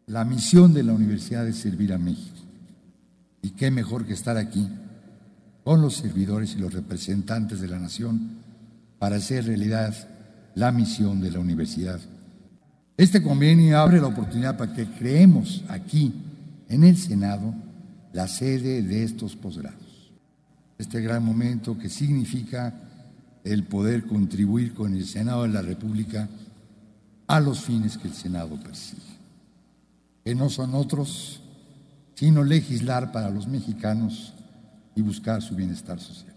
La misión de la universidad es servir a México. Y qué mejor que estar aquí con los servidores y los representantes de la nación para hacer realidad la misión de la universidad. Este convenio abre la oportunidad para que creemos aquí, en el Senado, la sede de estos posgrados. Este gran momento que significa el poder contribuir con el Senado de la República a los fines que el Senado persigue, que no son otros, sino legislar para los mexicanos y buscar su bienestar social.